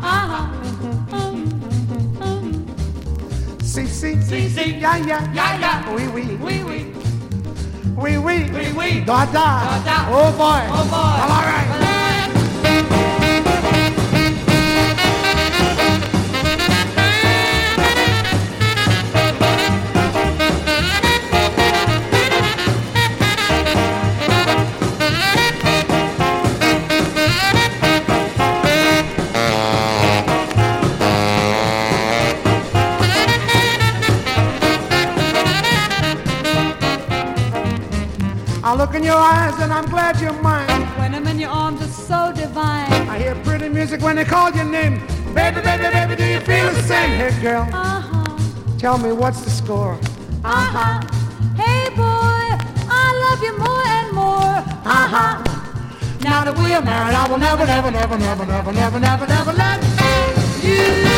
Si, si, si, si, ya, ya, ya, ya, oui, oui, oui, oui, oui, oui, oui, oui, da, da, da, oh boy, oh boy, all right. I look in your eyes and I'm glad you're mine. When I'm in your arms, it's so divine. I hear pretty music when they call your name. Baby, baby, baby, do you feel the same? Hey, girl, tell me what's the score? Hey, boy, I love you more and more. Now that we are married, I will never, never, never, never, never, never, never, never let you